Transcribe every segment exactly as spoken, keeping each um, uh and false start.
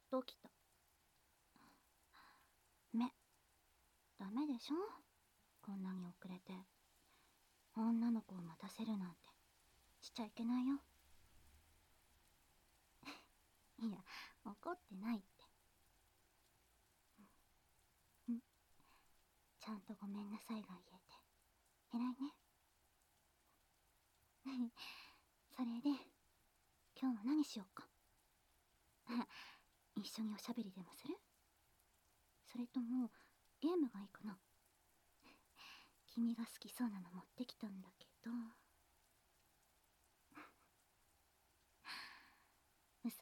と起きた。め、ダメでしょ、こんなに遅れて。女の子を待たせるなんてしちゃいけないよ。いや、怒ってないって。ん、ちゃんとごめんなさいが言えて偉いね。それで今日は何しようか。一緒におしゃべりでもする？それともゲームがいいかな。君が好きそうなの持ってきたんだけど。嘘。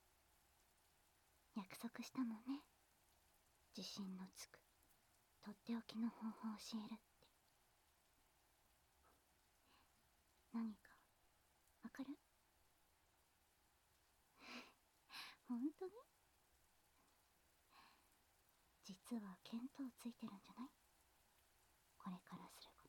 約束したもんね。自信のつくとっておきの方法を教えるって。何かわかる？本当に？実は見当ついてるんじゃない？これからすること。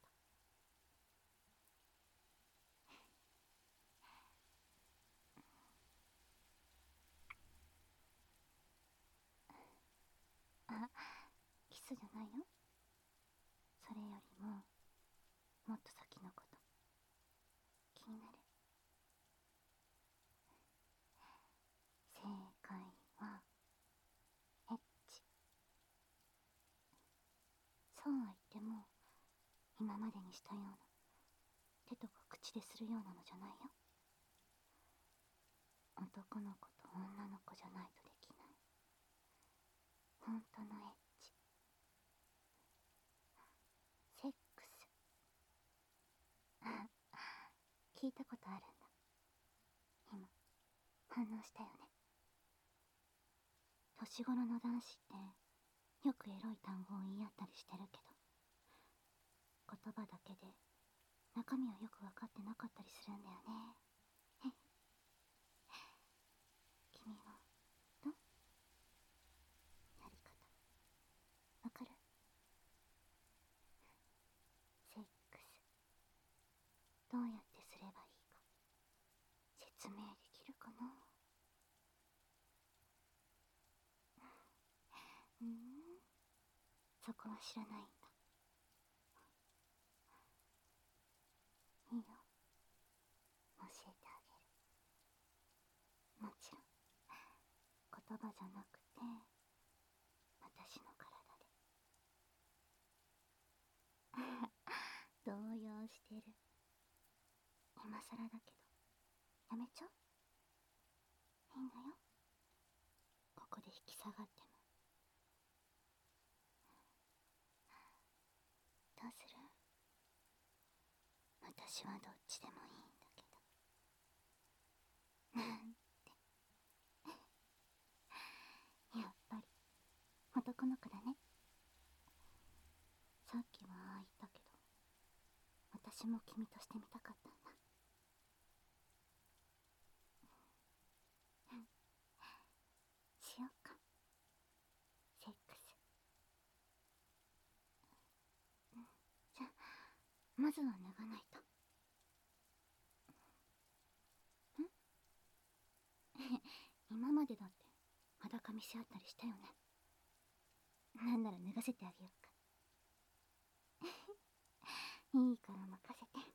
あ、キスじゃないよ。それよりももっと先のこと。気になる？正解はエッチ。そうは言っても今までにしたような手とか口でするようなのじゃないよ。男の子と女の子じゃないとできない本当のエッチ。セックス。聞いたことあるんだ。今反応したよね。年頃の男子ってよくエロい単語を言い合ったりしてるけど、言葉だけで中身はよく分かってなかったりするんだよね。君はどう？やり方わかる？セックスどうやってすればいいか説明できるかな？うーん、そこは知らないんだ。いいよ、教えてあげる。もちろん言葉じゃなくて私の体で。動揺してる。今更だけどやめちゃう？いいんだよ、ここで引き下がっても。どうする？私はどっちでもいいんだけど。なんて。やっぱり男の子だね。さっきはああ言ったけど私も君としてみたかったんだ。しようか、セックス。じゃあまずは脱がないと。ん今までだって裸見せ合ったりしたよね。なんなら脱がせてあげようか。いいから任せて。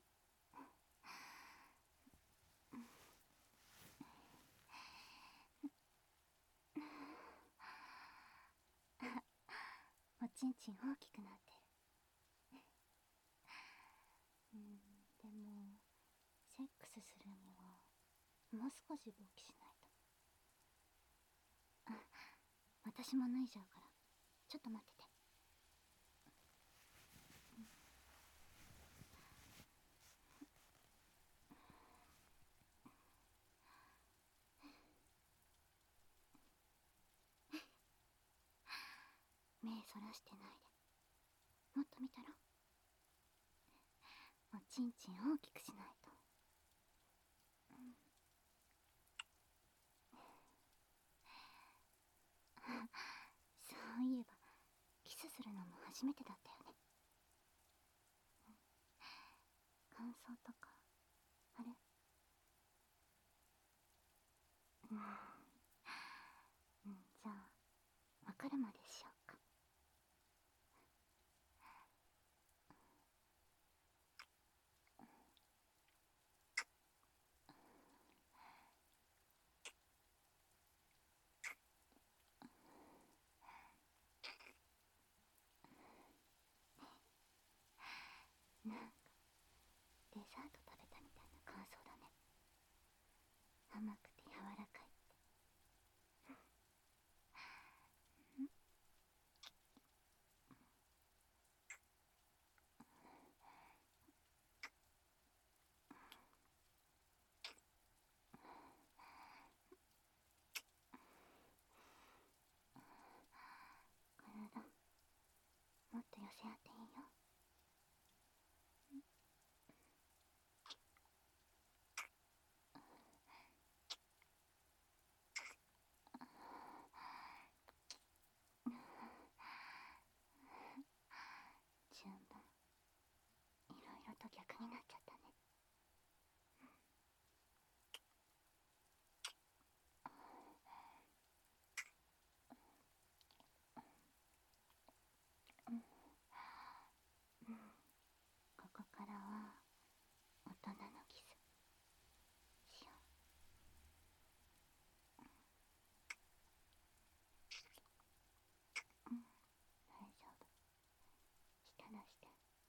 おちんちん大きくなってる。うん、でもセックスするにはもう少し勃起しないと。あ、私も脱いじゃうからちょっと待ってて。目そらしてないでもっと見たら。おちんちん大きくしないと。そういえばキスするのも初めてだったよね。感想とかある？うん、うん、じゃかるまでしようか。なんかデザート食べたみたいな感想だね。甘くて柔らかいって。体もっと寄せ合っていいよ。順番いろいろと逆になっちゃったね。ここからは大人のキスしよう。うん、大丈夫。舌出して。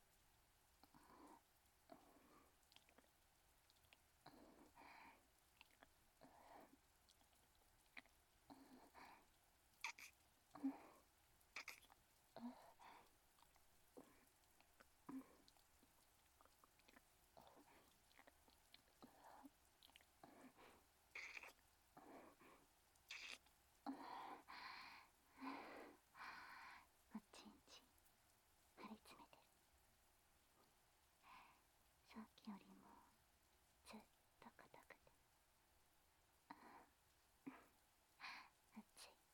おちんちん張り詰めてる。さっきよりもずっと硬くて熱い。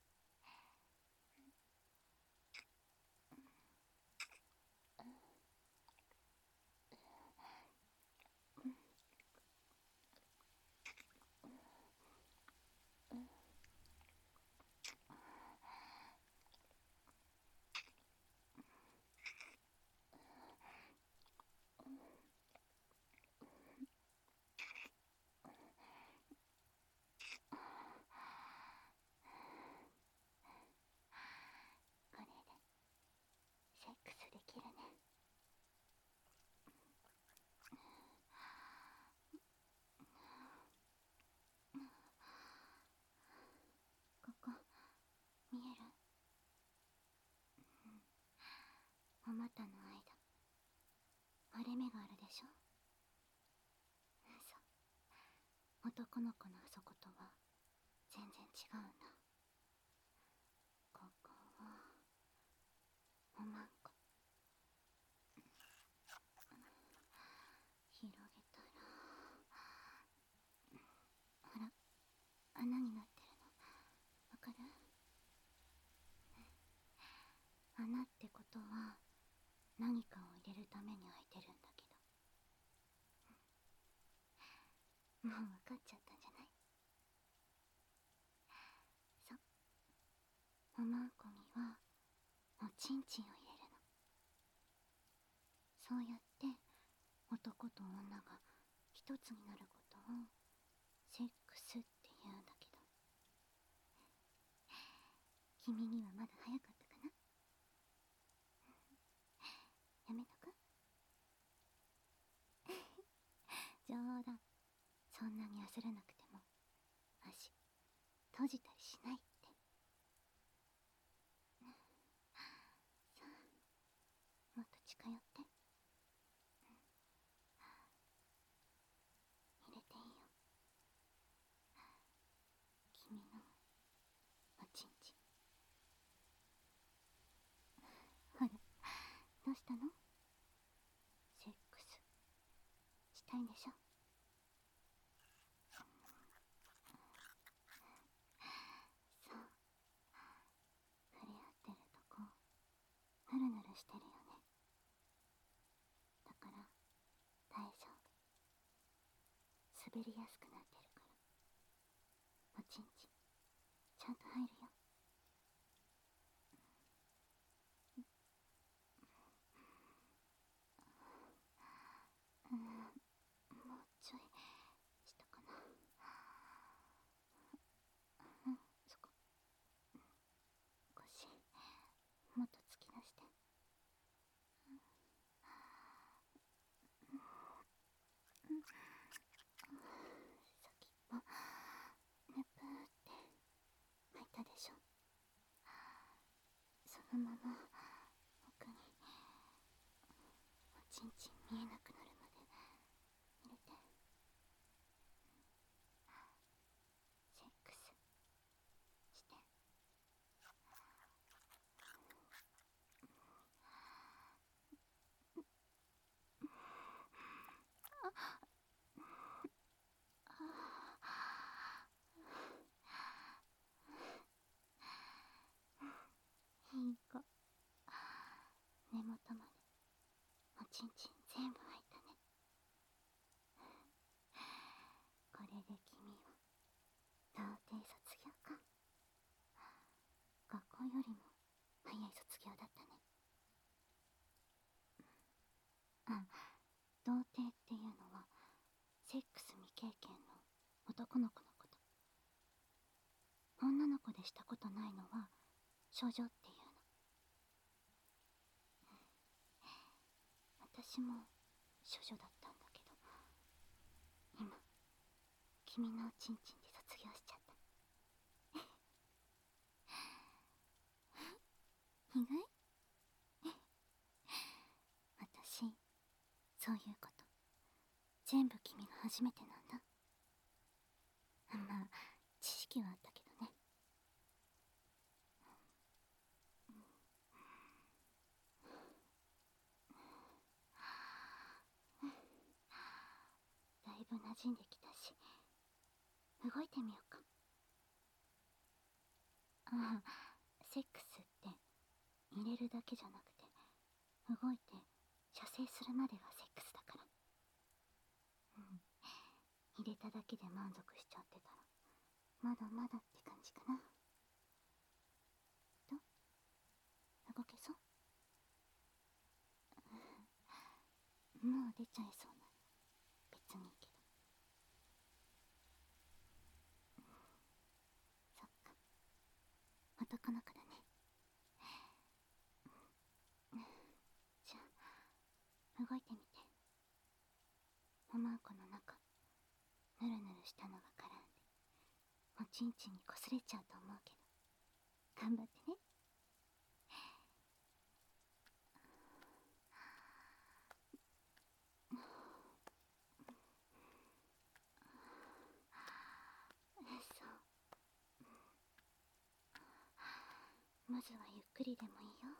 これでセックスできるね。ここ見える？お股の間割れ目があるでしょ。そう、男の子のあそことは全然違うんだ。ここはおまんこ。広げたらほら穴になってるのわかる？穴ってことは何かを入れるために開いてるんだけど、もう分かっちゃったんじゃない？そう、おまんこにはおちんちんを入れるの。そうやって男と女が一つになることをセックスって言うんだけど、君にはまだ早かったかな？やめとく？冗談。そんなに焦らなくても足閉じたりしないって。さあ、もっと近寄って。入れていいよ、君のおちんちん。ほら、どうしたの？セックスしたいんでしょ？そう、触れ合ってるとこヌルヌルしてるよね。だから大丈夫。滑りやすくなってるから、おちんちんちゃんと入るよ。 のまま奥におちんちん見えなくなるまで入れて、セックスして。いい子。根元までおちんちん全部入ったね。これで君は童貞卒業か。学校よりも早い卒業だったね。あ、童貞っていうのはセックス未経験の男の子のこと。女の子でしたことないのは処女っていうの。私も処女だったんだけど、今君のおちんちんで卒業しちゃった。意外？私、そういうこと全部君が初めてなんだ。まあ知識はあったけどね。だいぶ馴染んできたし、動いてみようか。ああ、セックスって入れるだけじゃなくて、動いて射精するまでがセックスだから。うん、入れただけで満足しちゃってたらまだまだって感じかな。どう？動けそう？もう出ちゃいそうなら別にいいけど。そっか、男の子だね。じゃあ動いてみて。おまんこの中ぬるぬるしたのが絡んでおちんちんにこすれちゃうと思うけど、頑張ってね。そう、まずはゆっくりでもいいよ。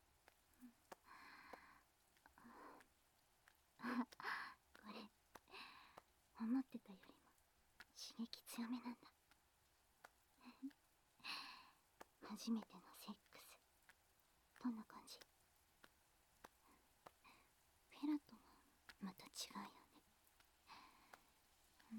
あ、これ思ってたよりも刺激強めなんだ。初めてのセックスどんな感じ？フェラとはまた違うよね。うん、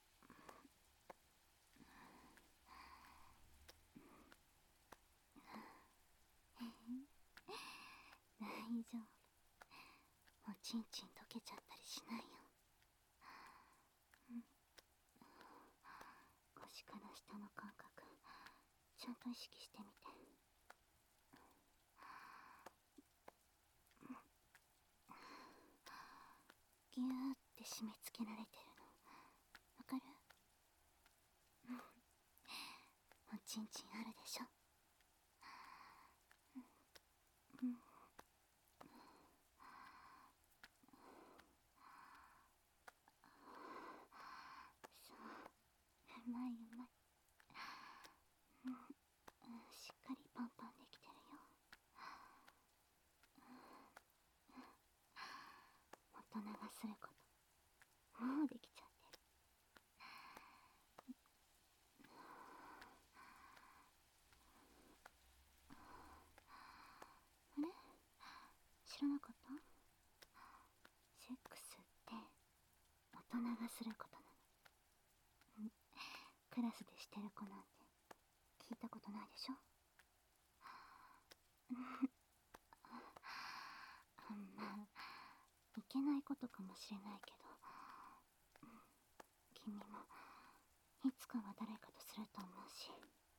大丈夫。おちんちん溶けちゃったりしないよ。うん、腰から下の感覚ちゃんと意識してみて。ギューって締め付けられてるのわかる？うん、おちんちんあるでしょ。うん、そう、うまいうまい。うん、しっかりパンパンできてるよ。大人がすることもうできちゃってる。あれ、知らなかった？セックスって大人がすることなの。うん、クラスでしてる子なんて聞いたことないでしょ。まあいけないことかもしれないけど、うん、君もいつかは誰かとすると思うし、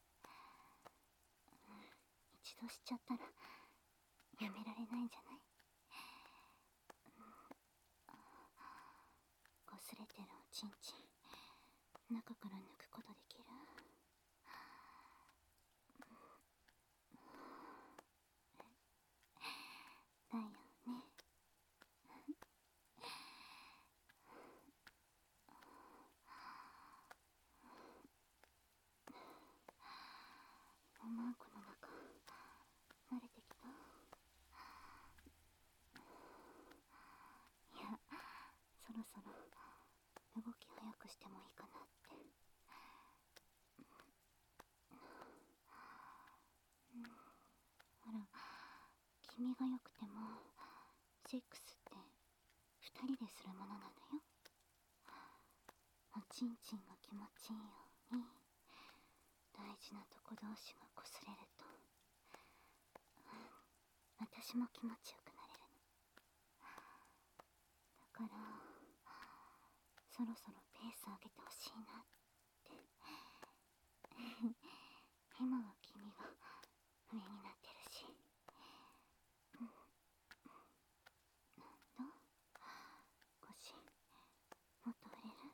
うん、一度しちゃったらやめられないんじゃない？うん、こすれてるおちんちん中から抜くことできる？ 君が良くてもセックスって二人でするものなのよ。おちんちんが気持ちいいように大事なとこ同士が擦れると、私も気持ちよくなれるの。だからそろそろペース上げてほしいなって。今は君が上になってるし、うん、なんだ、腰もっと触れる？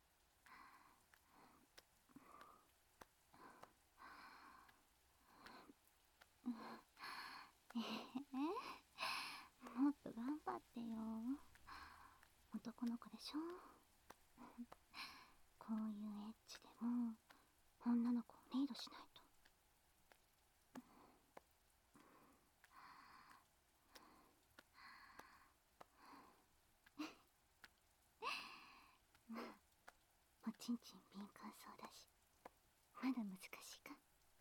ええー、もっと頑張ってよ。男の子でしょ。こういうエッチでも女の子をリードしないと。まあおちんちん敏感そうだしまだ難しいか。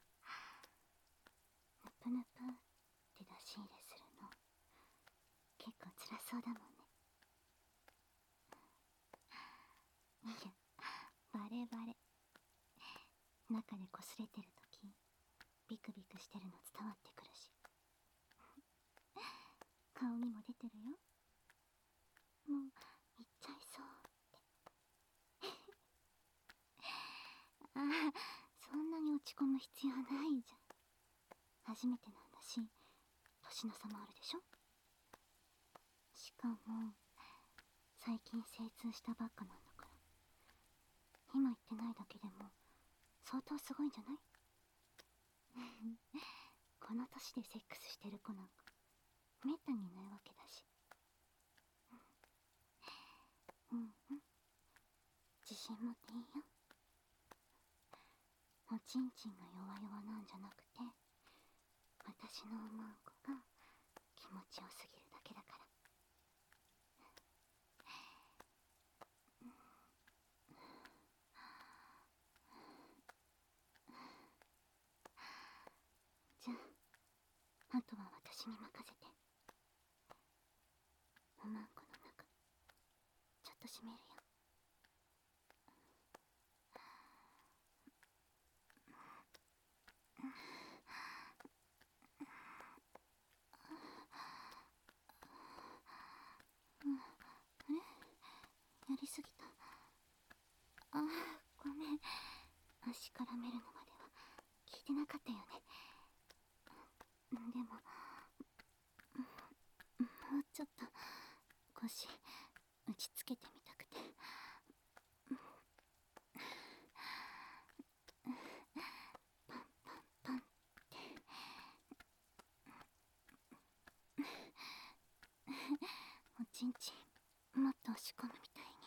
ぬぷぬぷって出し入れするの結構辛そうだもんね。いや、バレバレ。中で擦れてるときビクビクしてるの伝わってくるし、顔にも出てるよ。もう行っちゃいそうって。ああ、そんなに落ち込む必要ないじゃん。初めてなんだし年の差もあるでしょ。しかも最近精通したばっかなんだから、今言ってないだけでも相当すごいんじゃない？この年でセックスしてる子なんかめったにいないわけだし。うんうん、自信持っていいよ。おちんちんが弱々なんじゃなくて、私の思う子が気持ちよすぎるだけだから。じゃあ、あとは私に任せて。おまんこの中ちょっと閉めるよ。うん、あれ、やりすぎた。ああ、ごめん。足絡めるのまでは聞いてなかったよね。でももうちょっと腰打ちつけてみたくて。パンパンパンって。おちんちんもっと押し込むみたいに。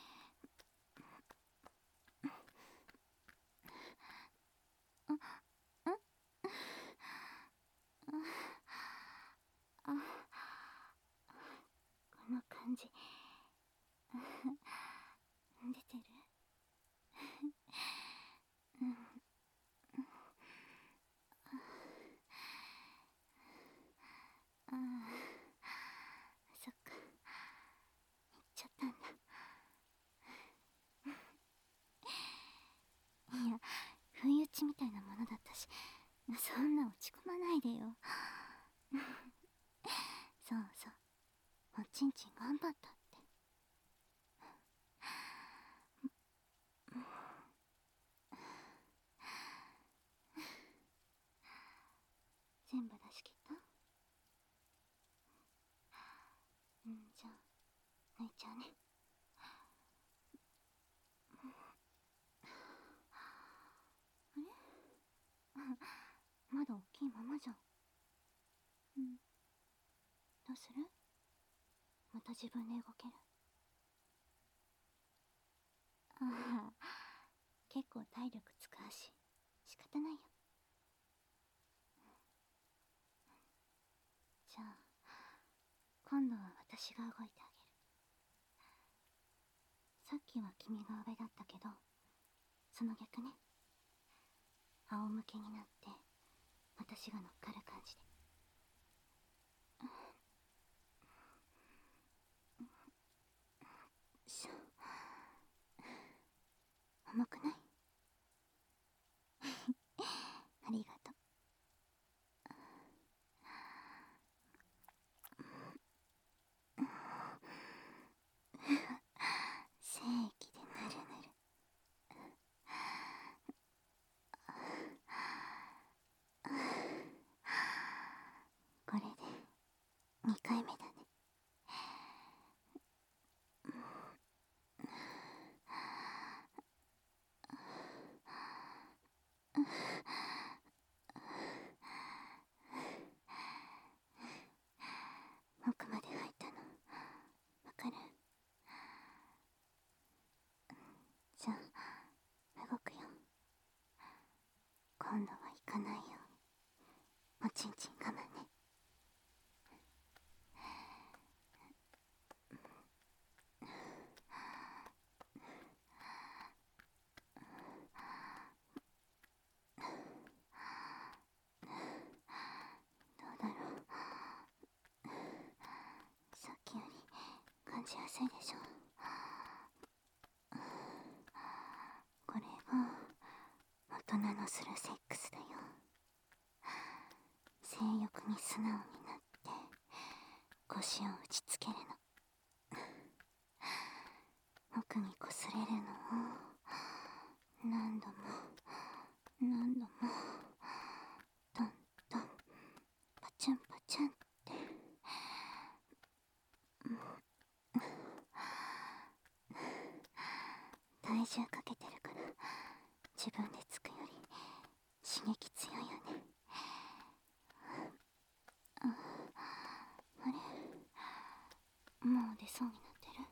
ああああ、この感じ出てる？うん、ああ、そっか、行っちゃったんだ。いや、不意打ちみたいなものだったし、そんな落ち込まないでよ。そうそう、おちんちん頑張ったって。全部出し切った？うん、じゃあ抜いちゃうね。あれまだ大きいままじゃん。うん、どうする？また自分で動ける？ああ、結構体力使うし仕方ないよ。じゃあ今度は私が動いてあげる。さっきは君が上だったけど、その逆ね。仰向けになって私が乗っかる感じで。 じやすいでしょ。これが大人のするセックスだよ。性欲に素直になって腰を打ちつけるの。奥にこすれるのを何度も何度もトントンパチュンパチュンって、うん、体重かけてるから自分でつくより刺激強いよね。あ、あれ、もう出そうになってる。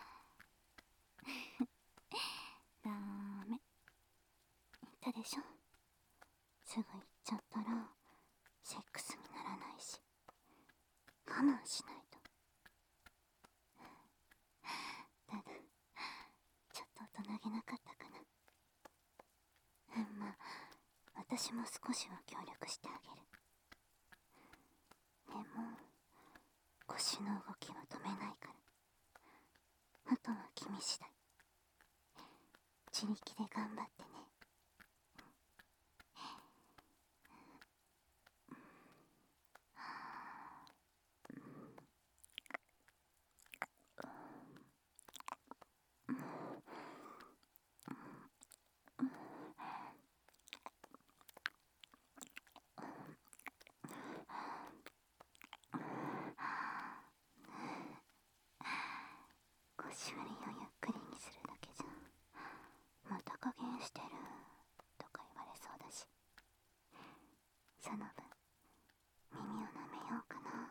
ダメ。言ったでしょ。すぐ行っちゃったらセックスにならないし、我慢しないと。ただちょっと大人げなかったかな。まあ私も少しは協力してあげる。でも腰の動きは止めないから、あとは君次第。自力で頑張ってね。腰振りをゆっくりにするだけじゃまた加減してるとか言われそうだし、その分耳を舐めようかなって。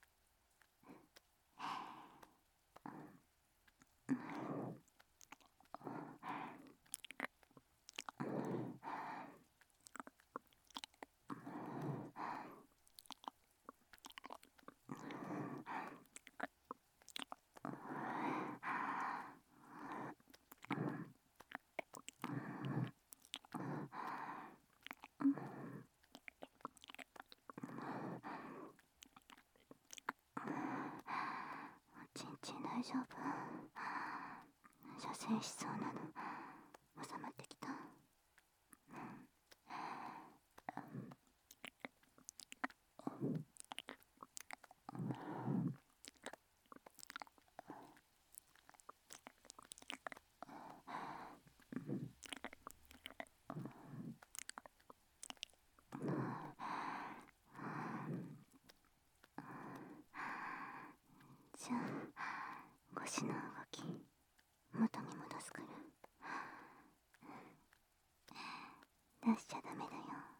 おちんちん大丈夫？射精しそうなの収まってきた？じゃあ腰の動き元に戻すから。出しちゃダメだよ。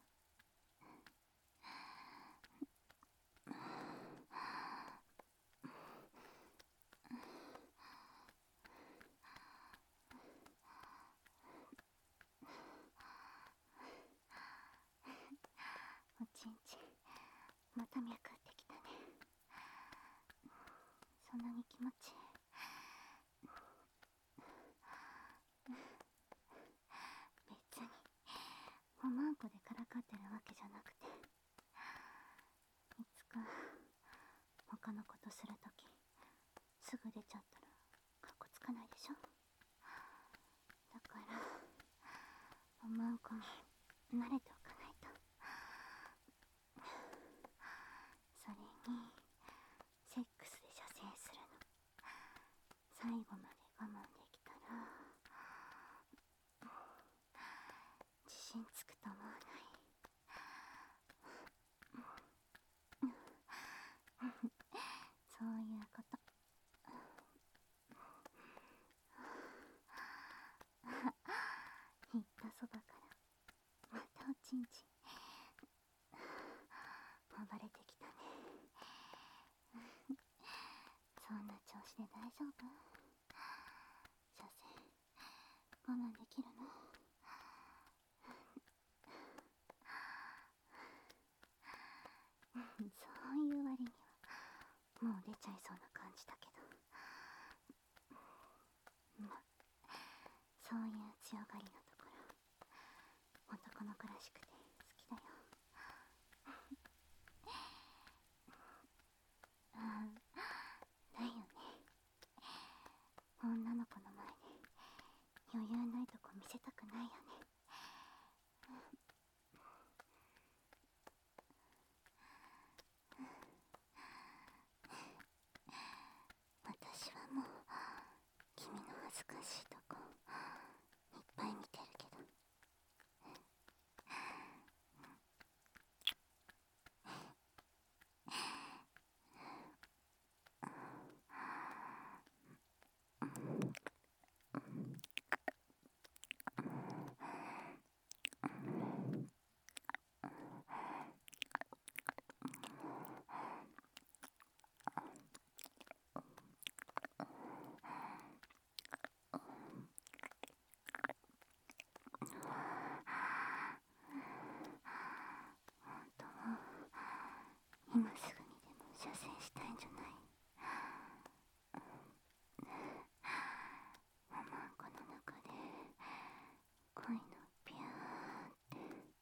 おちんちんまた脈打ってきたね。そんなに気持ちいい？別におまんこでからかってるわけじゃなくて、いつか他のことするときすぐ出ちゃったらかっこつかないでしょ。だからおまんこに慣れておかないと。それにセックスで射精するの最後まで我慢できたら自信つくと思わない？そういうこと。言ったそばからまたおちんちん暴れてきたね。そんな調子で大丈夫？射精我慢できるの？そういう割にはもう出ちゃいそうな感じだけど、ま、そういう強がりなところ男の子らしくて好きだよ。ああ、だよね。 恥ずかしいとこいっぱい見てるけど、今すぐにでも射精したいんじゃない？おまんこの中で恋のピューって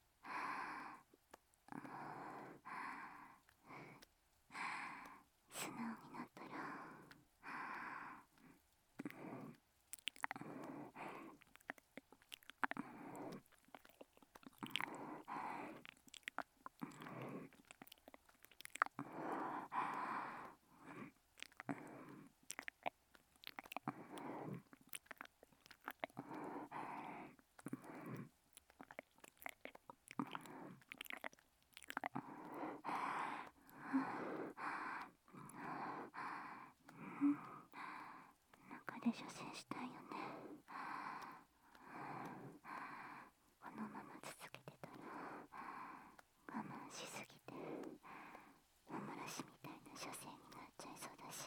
素直になったら、中で射精したいよね。このまま続けてたら我慢しすぎてお漏らしみたいな射精になっちゃいそうだし、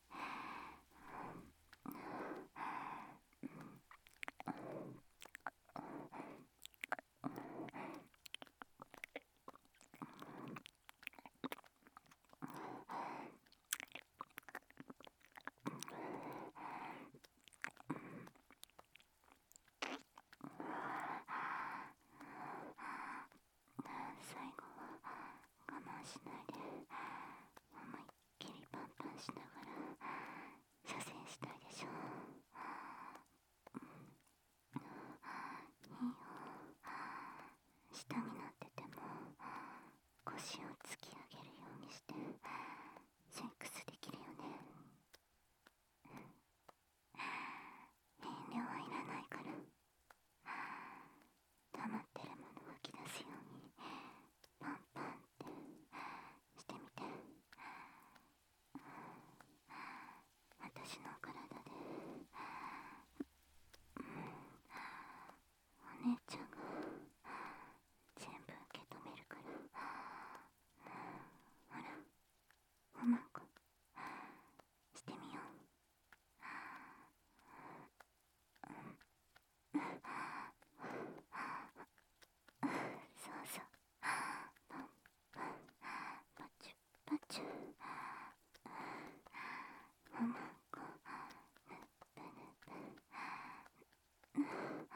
最後は我慢しないで思いっきりパンパンしながら射精したいでしょ。いいよ、下になってても腰を突き上げるようにしてセックスできるよね。遠慮はいらないから、溜まってるもの吐き出すようにパンパンってしてみて。私の体でお姉ちゃんが全部受け止めるから。ほら、おまんこしてみよう。そうそう、パンパンパチュパチュ、おまんこぬっぷぬっぷ、も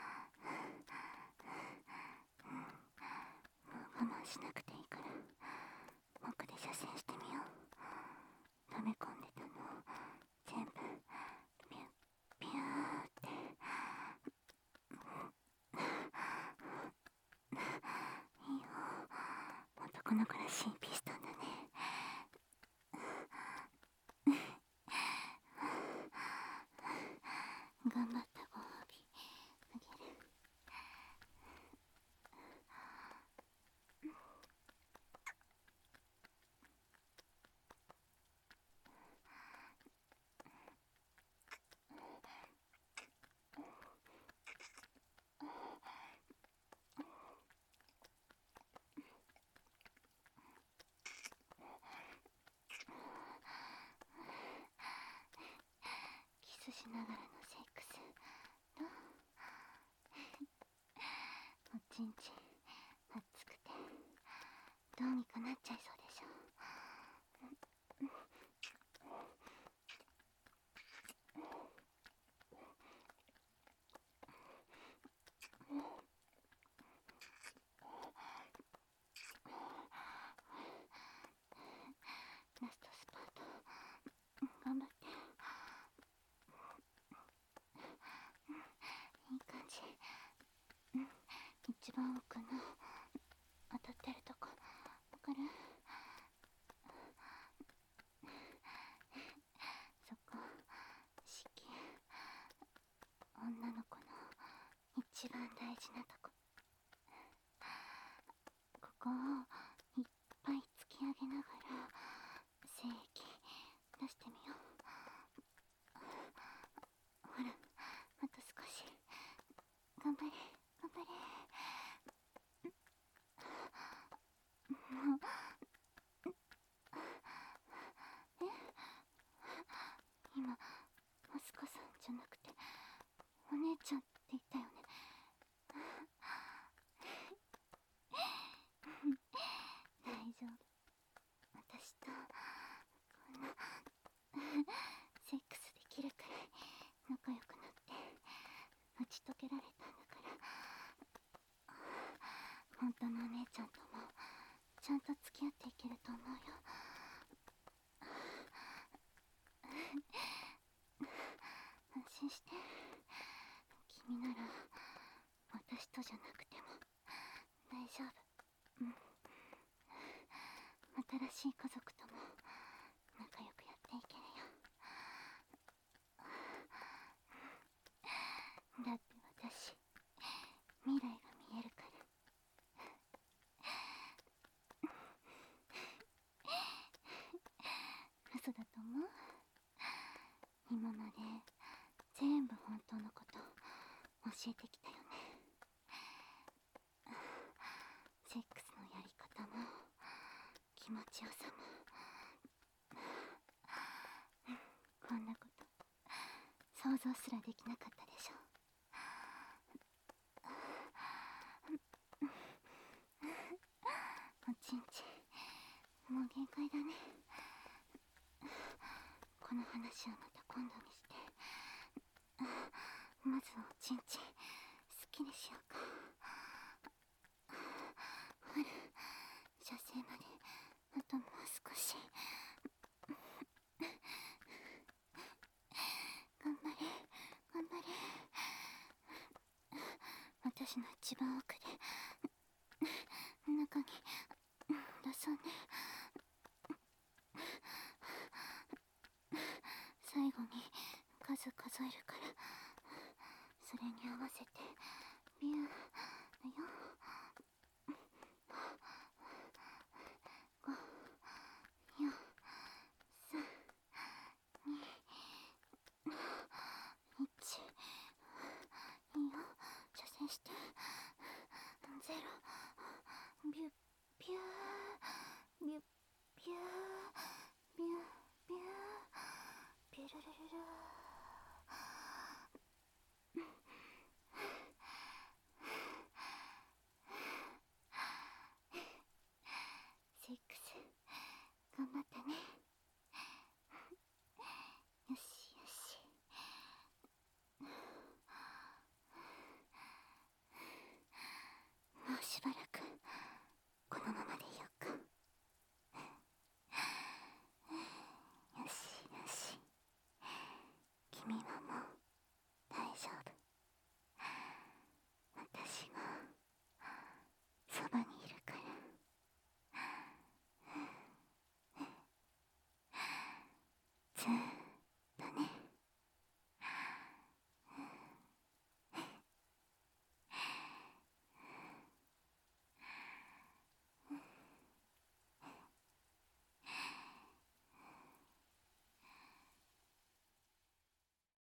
う我慢しなくていいから奥で射精してみよう。溜め込んでたの全部ピュッピューって。いいよ、男の子らしいピストンだね。頑張ったご褒美あげる。キスしながらのセックスどう？おちんちん熱くてどうにかなっちゃいそうでしょ。ラストスパート頑張って。いい感じ。一番奥の当たってるとこわかる？そこ子宮一番大事なとこ。ここをいっぱい突き上げながら精液出してみよう。ほら、あと少し。頑張れ頑張れ。もうえ今マスカさんじゃなくてお姉ちゃんって言ったよね。大丈夫。私とこんなセックスできるくらい仲良くなって打ち解けられたんだから、本当のお姉ちゃんともちゃんと付き合っていけると思うよ。安心して。君なら私とじゃなくても大丈夫。うん。新しい家族とも仲良くやっていけるよ。だって私未来が見えるから。嘘だと思う？今まで全部本当のこと教えてきたよね。セックスのやり方も気持ちよさも。こんなこと想像すらできなかったでしょ。おちんちんもう限界だね。この話はまた今度にして、まずおちんちん好きにしようか。ほら、射精まであともう少し。頑張れ頑張れ。私の一番奥で中に出そうね。最後に数数えるから、それに合わせてビューだよ。ご、よん、さん、に、いち。いいよ、射精して。ゼロ、ビュービュー。